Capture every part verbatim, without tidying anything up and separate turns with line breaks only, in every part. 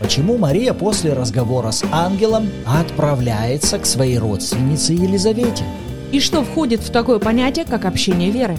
почему Мария после разговора с ангелом отправляется к своей родственнице Елизавете.
И что входит в такое понятие, как общение веры?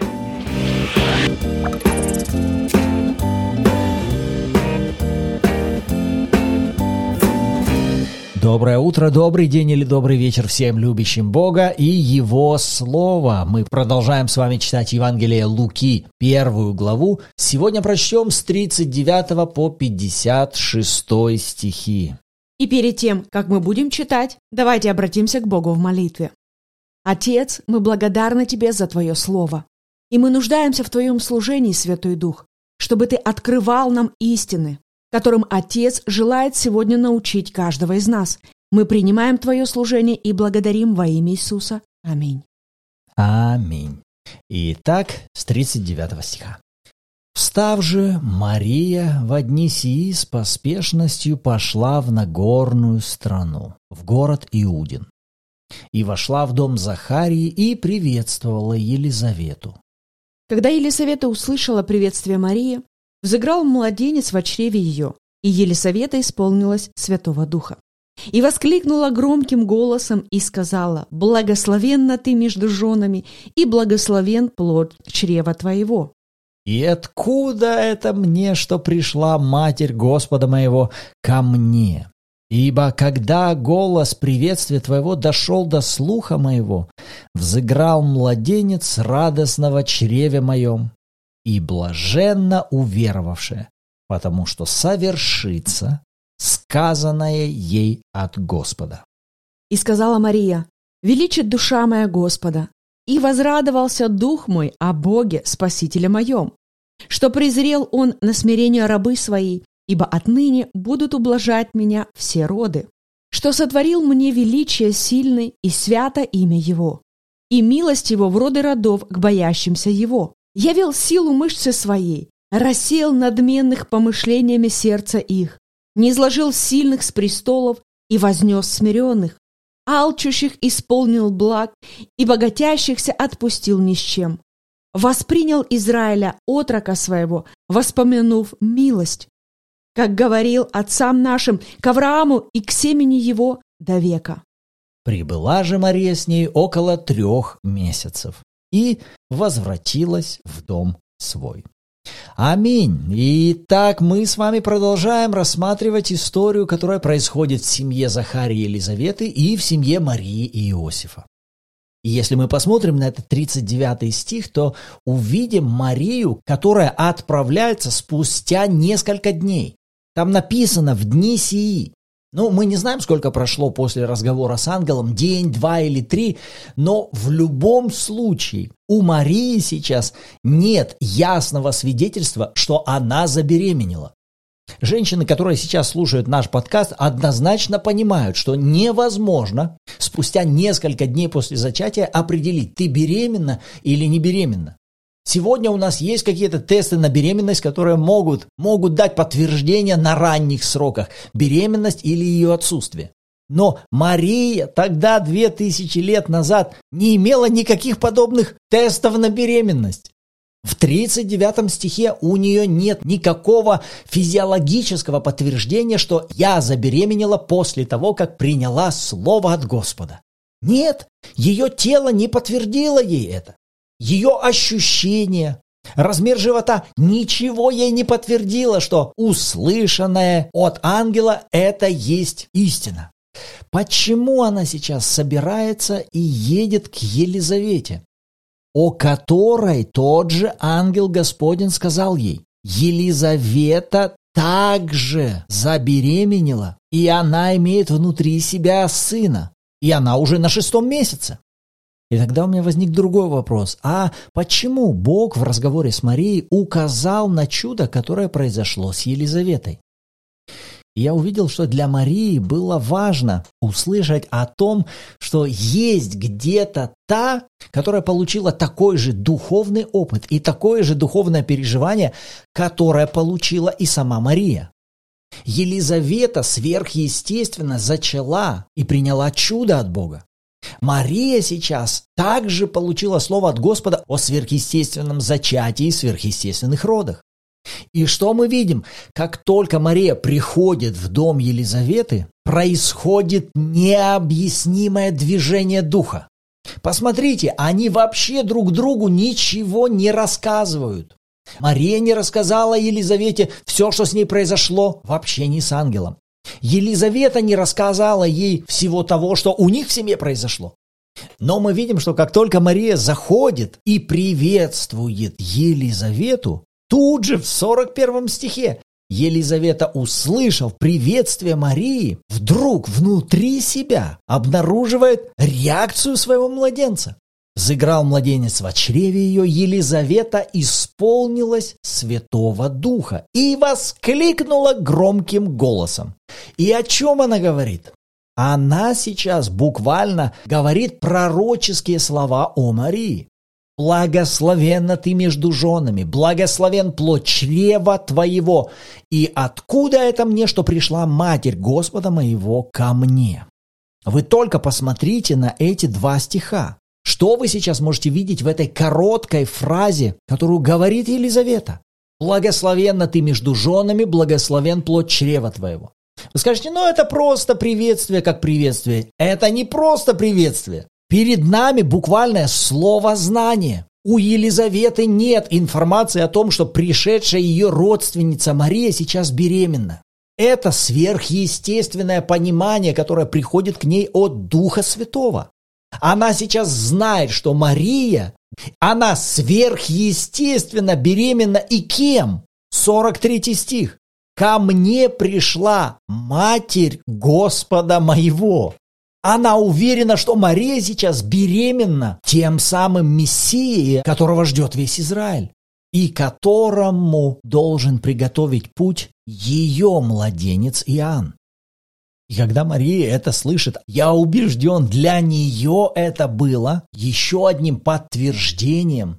Доброе утро, добрый день или добрый вечер всем любящим Бога и Его Слово. Мы продолжаем с вами читать Евангелие Луки, первую главу. Сегодня прочтем с тридцать девятого по пятьдесят шестой стихи.
И перед тем, как мы будем читать, давайте обратимся к Богу в молитве. Отец, мы благодарны Тебе за Твое Слово, и мы нуждаемся в Твоем служении, Святой Дух, чтобы Ты открывал нам истины, которым Отец желает сегодня научить каждого из нас. Мы принимаем Твое служение и благодарим во имя Иисуса. Аминь.
Аминь. Итак, с тридцать девятого стиха. «Встав же, Мария в дни сии с поспешностью пошла в Нагорную страну, в город Иудин, и вошла в дом Захарии и приветствовала Елизавету.
Когда Елизавета услышала приветствие Марии, взыграл младенец в чреве ее, и Елизавета исполнилась Святого Духа. И воскликнула громким голосом и сказала: «Благословенна ты между женами, и благословен плод чрева твоего».
«И откуда это мне, что пришла Матерь Господа моего ко мне? Ибо когда голос приветствия твоего дошел до слуха моего, взыграл младенец радостного чреве моем, и блаженно уверовавшая, потому что совершится сказанное ей от Господа».
И сказала Мария: «Величит душа моя Господа, и возрадовался дух мой о Боге, Спасителе моем, что презрел Он на смирение рабы своей, ибо отныне будут ублажать меня все роды, что сотворил мне величие сильный и свято имя Его, и милость Его в роды родов к боящимся Его. Явил силу мышцы своей, рассеял надменных помышлениями сердца их, низложил сильных с престолов и вознес смиренных, алчущих исполнил благ и богатящихся отпустил ни с чем. Воспринял Израиля отрока своего, воспомянув милость, как говорил отцам нашим, к Аврааму и к семени его до века».
Прибыла же Мария с ней около трех месяцев и возвратилась в дом свой. Аминь. Итак, мы с вами продолжаем рассматривать историю, которая происходит в семье Захарии и Елизаветы и в семье Марии и Иосифа. И если мы посмотрим на этот тридцать девятый стих, то увидим Марию, которая отправляется спустя несколько дней. Там написано «в дни сии». Ну, мы не знаем, сколько прошло после разговора с ангелом, день, два или три, но в любом случае у Марии сейчас нет ясного свидетельства, что она забеременела. Женщины, которые сейчас слушают наш подкаст, однозначно понимают, что невозможно спустя несколько дней после зачатия определить, ты беременна или не беременна. Сегодня у нас есть какие-то тесты на беременность, которые могут, могут дать подтверждение на ранних сроках, беременность или ее отсутствие. Но Мария тогда, две тысячи лет назад, не имела никаких подобных тестов на беременность. В тридцать девятом стихе у нее нет никакого физиологического подтверждения, что я забеременела после того, как приняла слово от Господа. Нет, ее тело не подтвердило ей это. Ее ощущения, размер живота ничего ей не подтвердило, что услышанное от ангела – это есть истина. Почему она сейчас собирается и едет к Елизавете, о которой тот же ангел Господень сказал ей: Елизавета также забеременела, и она имеет внутри себя сына, и она уже на шестом месяце. И тогда у меня возник другой вопрос. А почему Бог в разговоре с Марией указал на чудо, которое произошло с Елизаветой? И я увидел, что для Марии было важно услышать о том, что есть где-то та, которая получила такой же духовный опыт и такое же духовное переживание, которое получила и сама Мария. Елизавета сверхъестественно зачала и приняла чудо от Бога. Мария сейчас также получила слово от Господа о сверхъестественном зачатии и сверхъестественных родах. И что мы видим? Как только Мария приходит в дом Елизаветы, происходит необъяснимое движение духа. Посмотрите, они вообще друг другу ничего не рассказывают. Мария не рассказала Елизавете все, что с ней произошло в общении с ангелом. Елизавета не рассказала ей всего того, что у них в семье произошло. Но мы видим, что как только Мария заходит и приветствует Елизавету, тут же в сорок первом стихе Елизавета, услышав приветствие Марии, вдруг внутри себя обнаруживает реакцию своего младенца. Взыграл младенец в чреве ее, Елизавета исполнилась Святого Духа и воскликнула громким голосом. И о чем она говорит? Она сейчас буквально говорит пророческие слова о Марии. «Благословенна ты между женами, благословен плод чрева твоего. И откуда это мне, что пришла Матерь Господа моего ко мне?» Вы только посмотрите на эти два стиха. Что вы сейчас можете видеть в этой короткой фразе, которую говорит Елизавета? «Благословенна ты между женами, благословен плод чрева твоего». Вы скажете, ну это просто приветствие как приветствие. Это не просто приветствие. Перед нами буквальное словознание. У Елизаветы нет информации о том, что пришедшая ее родственница Мария сейчас беременна. Это сверхъестественное понимание, которое приходит к ней от Духа Святого. Она сейчас знает, что Мария, она сверхъестественно беременна и кем? сорок третий стих. «Ко мне пришла Матерь Господа моего». Она уверена, что Мария сейчас беременна тем самым Мессией, которого ждет весь Израиль, и которому должен приготовить путь ее младенец Иоанн. И когда Мария это слышит, я убежден, для нее это было еще одним подтверждением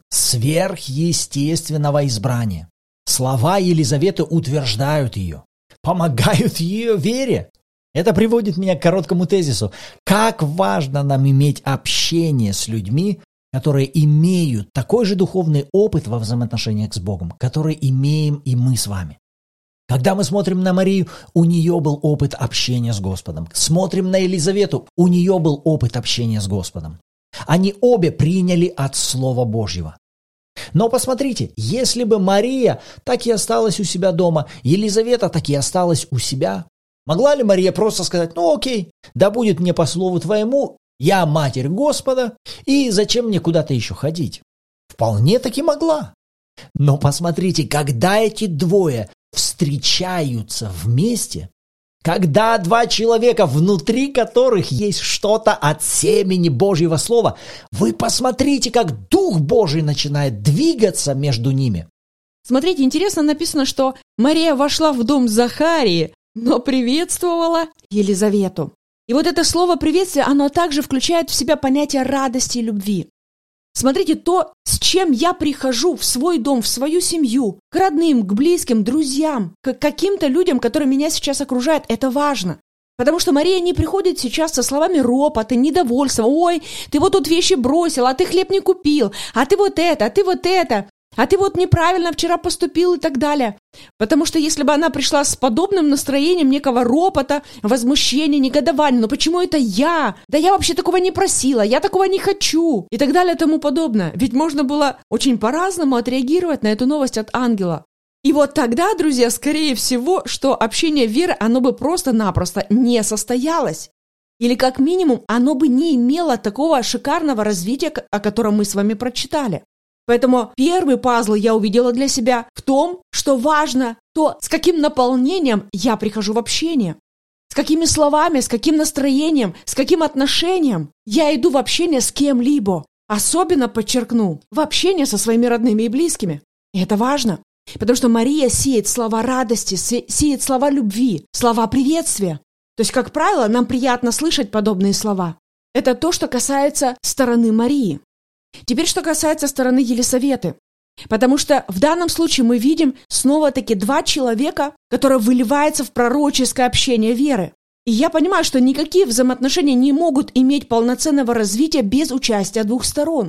сверхъестественного избрания. Слова Елизаветы утверждают ее, помогают ее вере. Это приводит меня к короткому тезису. Как важно нам иметь общение с людьми, которые имеют такой же духовный опыт во взаимоотношениях с Богом, который имеем и мы с вами. Когда мы смотрим на Марию, у нее был опыт общения с Господом. Смотрим на Елизавету, у нее был опыт общения с Господом. Они обе приняли от Слова Божьего. Но посмотрите, если бы Мария так и осталась у себя дома, Елизавета так и осталась у себя, могла ли Мария просто сказать, ну окей, да будет мне по слову твоему, я Матерь Господа, и зачем мне куда-то еще ходить? Вполне таки могла. Но посмотрите, когда эти двое встречаются вместе, когда два человека, внутри которых есть что-то от семени Божьего Слова, вы посмотрите, как Дух Божий начинает двигаться между ними.
Смотрите, интересно написано, что Мария вошла в дом Захарии, но приветствовала Елизавету. И вот это слово «приветствие», оно также включает в себя понятие радости и любви. Смотрите, то, с чем я прихожу в свой дом, в свою семью, к родным, к близким, друзьям, к каким-то людям, которые меня сейчас окружают, это важно. Потому что Мария не приходит сейчас со словами ропота, недовольства. «Ой, ты вот тут вещи бросил, а ты хлеб не купил, а ты вот это, а ты вот это, а ты вот неправильно вчера поступил» и так далее. Потому что если бы она пришла с подобным настроением некого ропота, возмущения, негодования, но почему это я? Да я вообще такого не просила, я такого не хочу и так далее и тому подобное. Ведь можно было очень по-разному отреагировать на эту новость от ангела. И вот тогда, друзья, скорее всего, что общение веры, оно бы просто-напросто не состоялось. Или как минимум, оно бы не имело такого шикарного развития, о котором мы с вами прочитали. Поэтому первый пазл я увидела для себя в том, что важно то, с каким наполнением я прихожу в общение, с какими словами, с каким настроением, с каким отношением я иду в общение с кем-либо. Особенно, подчеркну, в общение со своими родными и близкими. И это важно, потому что Мария сеет слова радости, сеет слова любви, слова приветствия. То есть, как правило, нам приятно слышать подобные слова. Это то, что касается стороны Марии. Теперь, что касается стороны Елизаветы. Потому что в данном случае мы видим снова-таки два человека, которые выливаются в пророческое общение веры. И я понимаю, что никакие взаимоотношения не могут иметь полноценного развития без участия двух сторон.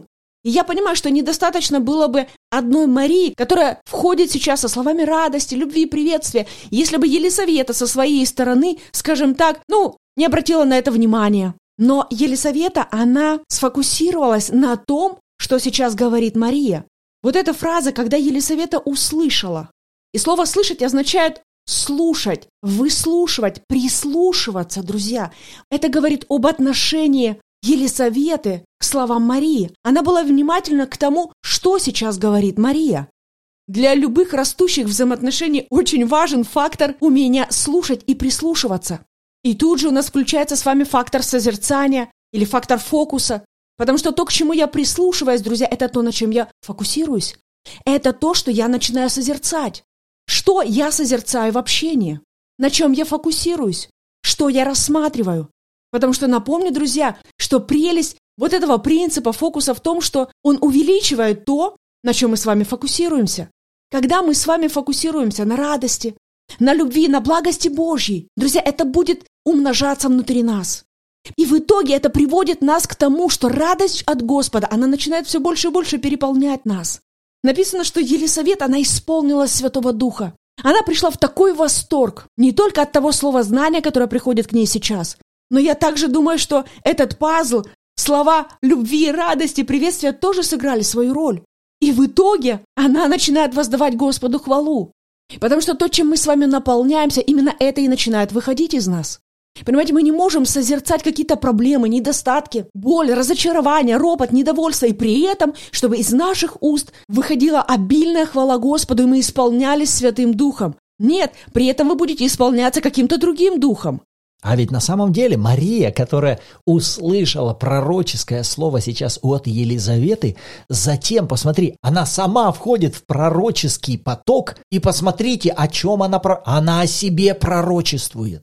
И я понимаю, что недостаточно было бы одной Марии, которая входит сейчас со словами радости, любви и приветствия, если бы Елисавета со своей стороны, скажем так, ну, не обратила на это внимания. Но Елисавета, она сфокусировалась на том, что сейчас говорит Мария. Вот эта фраза, когда Елисавета услышала. И слово «слышать» означает слушать, выслушивать, прислушиваться, друзья. Это говорит об отношении Елисаветы к словам Марии. Она была внимательна к тому, что сейчас говорит Мария. Для любых растущих взаимоотношений очень важен фактор умения слушать и прислушиваться. И тут же у нас включается с вами фактор созерцания или фактор фокуса. Потому что то, к чему я прислушиваюсь, друзья, это то, на чем я фокусируюсь. Это то, что я начинаю созерцать. Что я созерцаю в общении? На чем я фокусируюсь? Что я рассматриваю? Потому что напомню, друзья, что прелесть вот этого принципа фокуса в том, что он увеличивает то, на чем мы с вами фокусируемся. Когда мы с вами фокусируемся на радости, на любви, на благости Божьей, друзья, это будет умножаться внутри нас. И в итоге это приводит нас к тому, что радость от Господа, она начинает все больше и больше переполнять нас. Написано, что Елисавета, она исполнилась Святого Духа. Она пришла в такой восторг, не только от того слова знания, которое приходит к ней сейчас, но я также думаю, что этот пазл, слова любви, радости, приветствия тоже сыграли свою роль. И в итоге она начинает воздавать Господу хвалу. Потому что то, чем мы с вами наполняемся, именно это и начинает выходить из нас. Понимаете, мы не можем созерцать какие-то проблемы, недостатки, боль, разочарование, ропот, недовольство, и при этом, чтобы из наших уст выходила обильная хвала Господу, и мы исполнялись Святым Духом. Нет, при этом вы будете исполняться каким-то другим духом.
А ведь на самом деле Мария, которая услышала пророческое слово сейчас от Елизаветы, затем, посмотри, она сама входит в пророческий поток, и посмотрите, о чем она, она о себе пророчествует.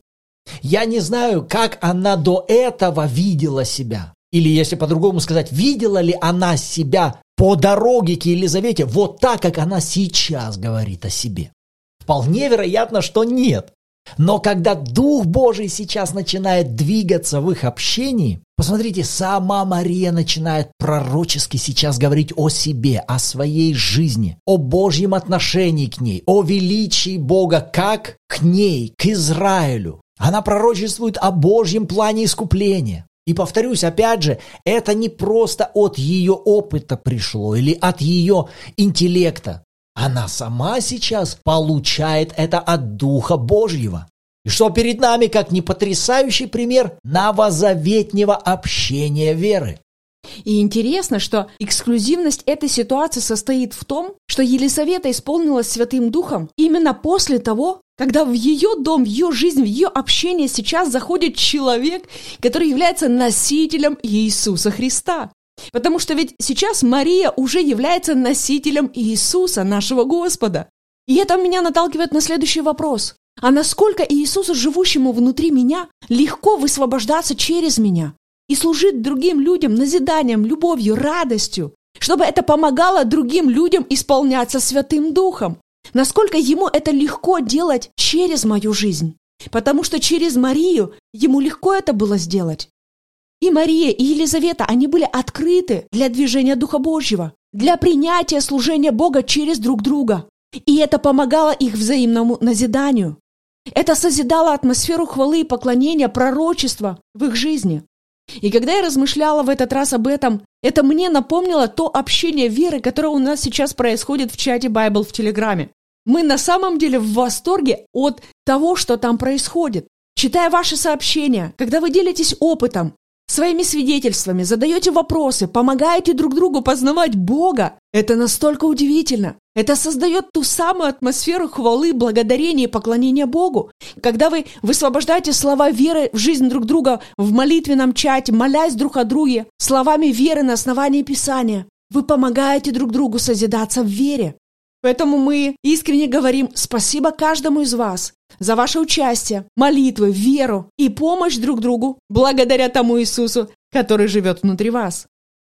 Я не знаю, как она до этого видела себя. Или, если по-другому сказать, видела ли она себя по дороге к Елизавете вот так, как она сейчас говорит о себе. Вполне вероятно, что нет. Но когда Дух Божий сейчас начинает двигаться в их общении, посмотрите, сама Мария начинает пророчески сейчас говорить о себе, о своей жизни, о Божьем отношении к ней, о величии Бога как к ней, к Израилю. Она пророчествует о Божьем плане искупления. И повторюсь, опять же, это не просто от ее опыта пришло или от ее интеллекта. Она сама сейчас получает это от Духа Божьего. И что перед нами, как не потрясающий пример новозаветнего общения веры.
И интересно, что эксклюзивность этой ситуации состоит в том, что Елисавета исполнилась Святым Духом именно после того, когда в ее дом, в ее жизнь, в ее общение сейчас заходит человек, который является носителем Иисуса Христа. Потому что ведь сейчас Мария уже является носителем Иисуса, нашего Господа. И это меня наталкивает на следующий вопрос. А насколько Иисусу, живущему внутри меня, легко высвобождаться через меня и служить другим людям назиданием, любовью, радостью, чтобы это помогало другим людям исполняться Святым Духом? Насколько ему это легко делать через мою жизнь? Потому что через Марию ему легко это было сделать. И Мария, и Елизавета, они были открыты для движения Духа Божьего, для принятия служения Бога через друг друга. И это помогало их взаимному назиданию. Это созидало атмосферу хвалы и поклонения, пророчества в их жизни. И когда я размышляла в этот раз об этом, это мне напомнило то общение веры, которое у нас сейчас происходит в чате Bible в Телеграме. Мы на самом деле в восторге от того, что там происходит. Читая ваши сообщения, когда вы делитесь опытом, своими свидетельствами, задаете вопросы, помогаете друг другу познавать Бога, это настолько удивительно. Это создает ту самую атмосферу хвалы, благодарения и поклонения Богу. Когда вы высвобождаете слова веры в жизнь друг друга в молитвенном чате, молясь друг о друге, словами веры на основании Писания, вы помогаете друг другу созидаться в вере. Поэтому мы искренне говорим спасибо каждому из вас за ваше участие, молитвы, веру и помощь друг другу благодаря тому Иисусу, который живет внутри вас.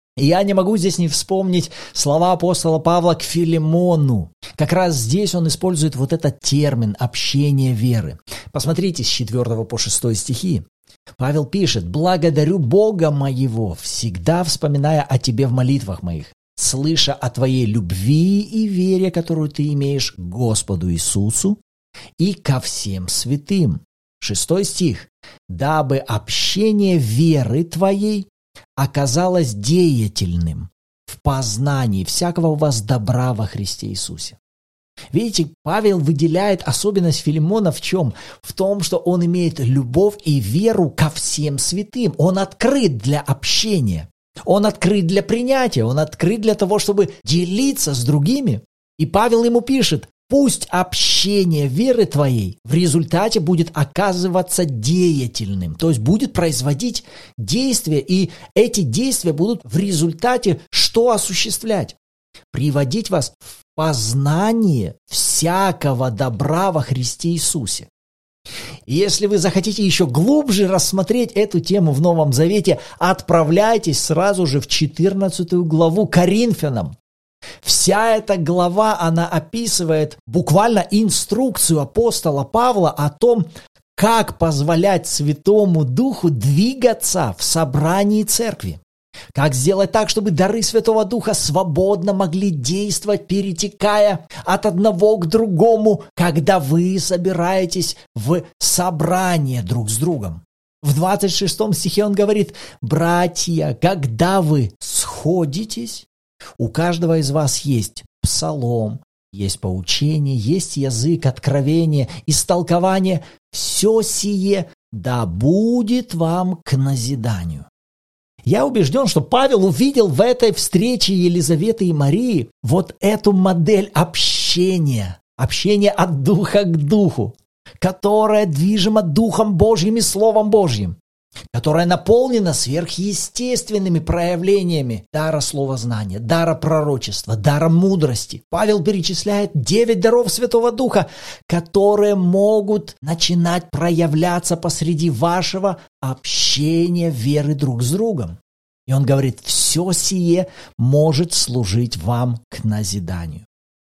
Я не могу здесь не вспомнить слова апостола Павла к Филимону. Как раз здесь он использует вот этот термин «общение веры». Посмотрите с четвёртого по шестой стихи. Павел пишет: «Благодарю Бога моего, всегда вспоминая о тебе в молитвах моих, слыша о твоей любви и вере, которую ты имеешь к Господу Иисусу и ко всем святым». Шестой стих. «Дабы общение веры твоей оказалось деятельным в познании всякого у вас добра во Христе Иисусе». Видите, Павел выделяет особенность Филимона в чем? В том, что он имеет любовь и веру ко всем святым. Он открыт для общения. Он открыт для принятия. Он открыт для того, чтобы делиться с другими. И Павел ему пишет: пусть общение веры твоей в результате будет оказываться деятельным. То есть будет производить действия. И эти действия будут в результате что осуществлять? Приводить вас в познание всякого добра во Христе Иисусе. И если вы захотите еще глубже рассмотреть эту тему в Новом Завете, отправляйтесь сразу же в четырнадцатую главу Коринфянам. Вся эта глава, она описывает буквально инструкцию апостола Павла о том, как позволять Святому Духу двигаться в собрании церкви. Как сделать так, чтобы дары Святого Духа свободно могли действовать, перетекая от одного к другому, когда вы собираетесь в собрание друг с другом. В двадцать шестом стихе он говорит: «Братья, когда вы сходитесь, у каждого из вас есть псалом, есть поучение, есть язык, откровение, истолкование. Все сие да будет вам к назиданию». Я убежден, что Павел увидел в этой встрече Елизаветы и Марии вот эту модель общения, общения от духа к духу, которая движима Духом Божьим и Словом Божьим, которая наполнена сверхъестественными проявлениями дара словознания, дара пророчества, дара мудрости. Павел перечисляет девять даров Святого Духа, которые могут начинать проявляться посреди вашего общения веры друг с другом. И он говорит: все сие может служить вам к назиданию.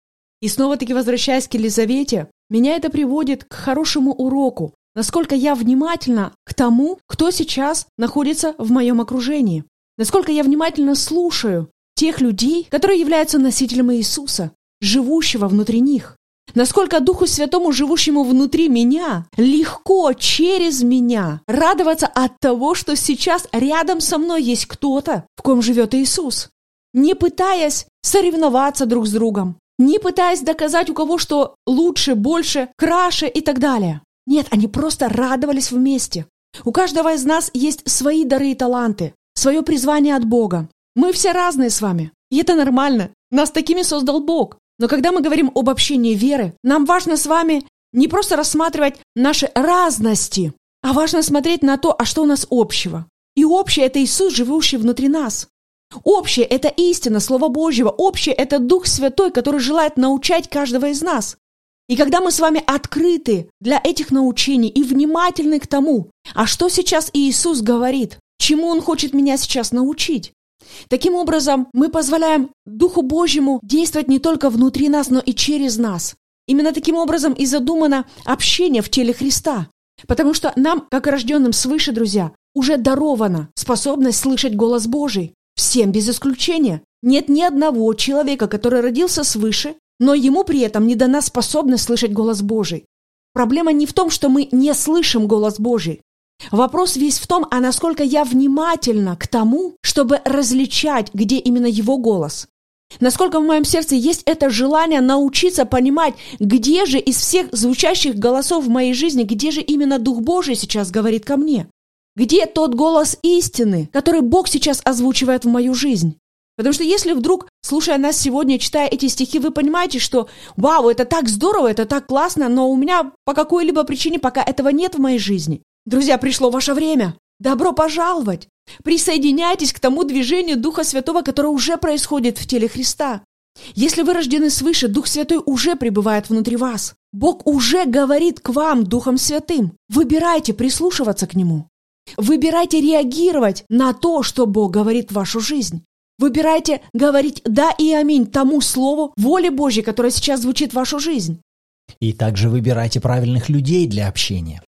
И снова-таки, возвращаясь к Елизавете, меня это приводит к хорошему уроку, насколько я внимательна к тому, кто сейчас находится в моем окружении. Насколько я внимательно слушаю тех людей, которые являются носителем Иисуса, живущего внутри них. Насколько Духу Святому, живущему внутри меня, легко через меня радоваться от того, что сейчас рядом со мной есть кто-то, в ком живет Иисус. Не пытаясь соревноваться друг с другом, не пытаясь доказать, у кого что лучше, больше, краше и так далее. Нет, они просто радовались вместе. У каждого из нас есть свои дары и таланты, свое призвание от Бога. Мы все разные с вами, и это нормально. Нас такими создал Бог. Но когда мы говорим об общении веры, нам важно с вами не просто рассматривать наши разности, а важно смотреть на то, а что у нас общего. И общее – это Иисус, живущий внутри нас. Общее – это истина, Слово Божьего. Общее – это Дух Святой, который желает научать каждого из нас. И когда мы с вами открыты для этих научений и внимательны к тому, а что сейчас Иисус говорит, чему Он хочет меня сейчас научить, таким образом мы позволяем Духу Божьему действовать не только внутри нас, но и через нас. Именно таким образом и задумано общение в теле Христа. Потому что нам, как рожденным свыше, друзья, уже дарована способность слышать голос Божий. Всем без исключения. Нет ни одного человека, который родился свыше, но ему при этом не дана способность слышать голос Божий. Проблема не в том, что мы не слышим голос Божий. Вопрос весь в том, а насколько я внимательна к тому, чтобы различать, где именно Его голос. Насколько в моем сердце есть это желание научиться понимать, где же из всех звучащих голосов в моей жизни, где же именно Дух Божий сейчас говорит ко мне. Где тот голос истины, который Бог сейчас озвучивает в мою жизнь. Потому что если вдруг, слушая нас сегодня, читая эти стихи, вы понимаете, что «Вау, это так здорово, это так классно, но у меня по какой-либо причине пока этого нет в моей жизни». Друзья, пришло ваше время. Добро пожаловать. Присоединяйтесь к тому движению Духа Святого, которое уже происходит в теле Христа. Если вы рождены свыше, Дух Святой уже пребывает внутри вас. Бог уже говорит к вам Духом Святым. Выбирайте прислушиваться к Нему. Выбирайте реагировать на то, что Бог говорит в вашу жизнь. Выбирайте говорить «да» и «аминь» тому слову воли Божьей, которое сейчас звучит в вашу жизнь.
И также выбирайте правильных людей для общения.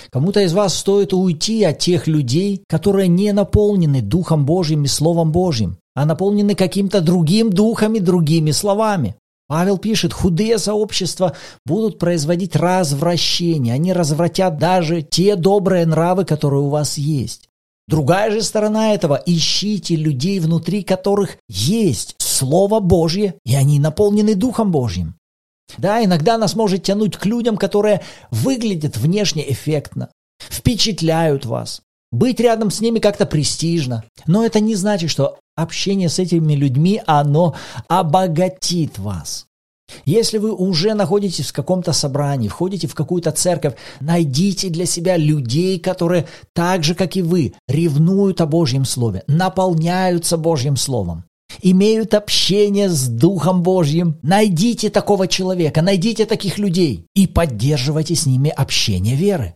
Кому-то из вас стоит уйти от тех людей, которые не наполнены Духом Божьим и Словом Божьим, а наполнены каким-то другим духом и другими словами. Павел пишет, худые сообщества будут производить развращение, они развратят даже те добрые нравы, которые у вас есть. Другая же сторона этого – ищите людей, внутри которых есть Слово Божье, и они наполнены Духом Божьим. Да, иногда нас может тянуть к людям, которые выглядят внешне эффектно, впечатляют вас. Быть рядом с ними как-то престижно. Но это не значит, что общение с этими людьми, оно обогатит вас. Если вы уже находитесь в каком-то собрании, входите в какую-то церковь, найдите для себя людей, которые так же, как и вы, ревнуют о Божьем Слове, наполняются Божьим Словом, имеют общение с Духом Божьим. Найдите такого человека, найдите таких людей и поддерживайте с ними общение веры.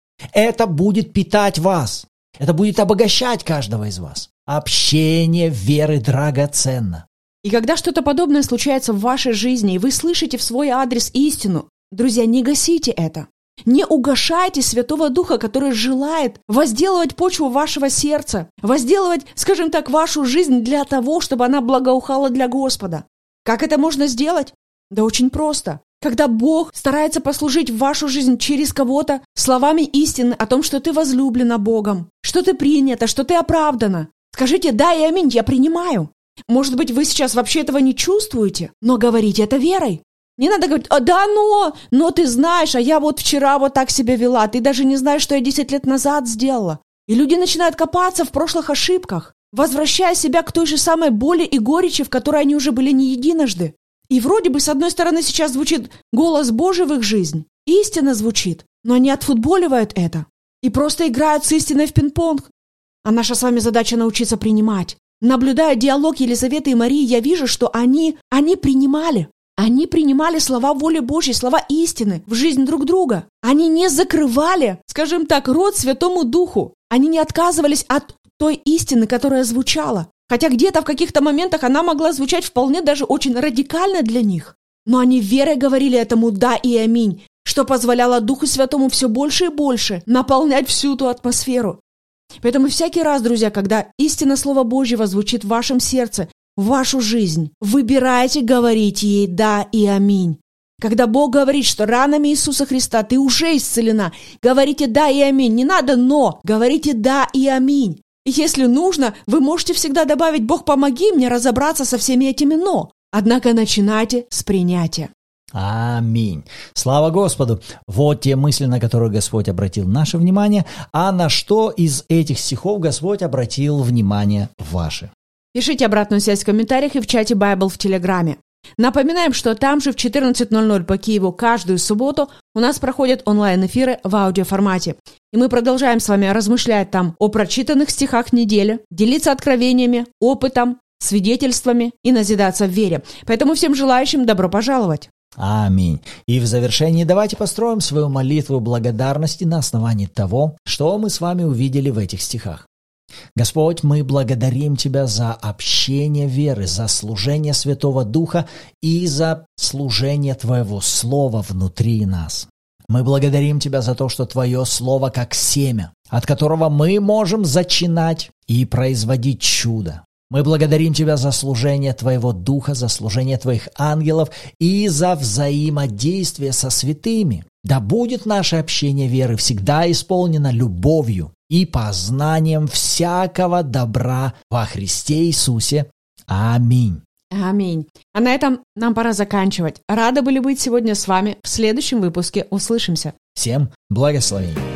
Это будет питать вас, это будет обогащать каждого из вас. Общение веры драгоценно.
И когда что-то подобное случается в вашей жизни, и вы слышите в свой адрес истину, друзья, не гасите это. Не угашайте Святого Духа, который желает возделывать почву вашего сердца, возделывать, скажем так, вашу жизнь для того, чтобы она благоухала для Господа. Как это можно сделать? Да очень просто. Когда Бог старается послужить в вашу жизнь через кого-то словами истины о том, что ты возлюблена Богом, что ты принята, что ты оправдана. Скажите «да» и «аминь», я принимаю. Может быть, вы сейчас вообще этого не чувствуете, но говорите это верой. Не надо говорить «а, да, но, но ты знаешь, а я вот вчера вот так себя вела, ты даже не знаешь, что я десять лет назад сделала». И люди начинают копаться в прошлых ошибках, возвращая себя к той же самой боли и горечи, в которой они уже были не единожды. И вроде бы, с одной стороны, сейчас звучит голос Божий в их жизнь, истина звучит, но они отфутболивают это и просто играют с истиной в пинг-понг. А наша с вами задача научиться принимать. Наблюдая диалог Елизаветы и Марии, я вижу, что они, они принимали. Они принимали слова воли Божьей, слова истины в жизнь друг друга. Они не закрывали, скажем так, рот Святому Духу. Они не отказывались от той истины, которая звучала. Хотя где-то в каких-то моментах она могла звучать вполне даже очень радикально для них. Но они верой говорили этому «да» и «аминь», что позволяло Духу Святому все больше и больше наполнять всю ту атмосферу. Поэтому всякий раз, друзья, когда истина Слова Божьего звучит в вашем сердце, в вашу жизнь, выбирайте говорить ей «да» и «аминь». Когда Бог говорит, что ранами Иисуса Христа ты уже исцелена, говорите «да» и «аминь». Не надо «но», говорите «да» и «аминь». И если нужно, вы можете всегда добавить «Бог, помоги мне разобраться со всеми этими «но». Однако начинайте с принятия.
Аминь. Слава Господу. Вот те мысли, на которые Господь обратил наше внимание, а на что из этих стихов Господь обратил внимание ваше.
Пишите обратную связь в комментариях и в чате Bible в Телеграме. Напоминаем, что там же в четырнадцать ноль ноль по Киеву каждую субботу у нас проходят онлайн-эфиры в аудиоформате. И мы продолжаем с вами размышлять там о прочитанных стихах недели, делиться откровениями, опытом, свидетельствами и назидаться в вере. Поэтому всем желающим добро пожаловать.
Аминь. И в завершении давайте построим свою молитву благодарности на основании того, что мы с вами увидели в этих стихах. Господь, мы благодарим Тебя за общение веры, за служение Святого Духа и за служение Твоего Слова внутри нас. Мы благодарим Тебя за то, что Твое Слово как семя, от которого мы можем зачинать и производить чудо. Мы благодарим Тебя за служение Твоего Духа, за служение Твоих ангелов и за взаимодействие со святыми. Да будет наше общение веры всегда исполнено любовью и познанием всякого добра во Христе Иисусе. Аминь.
Аминь. А на этом нам пора заканчивать. Рады были быть сегодня с вами. В следующем выпуске услышимся.
Всем благословений.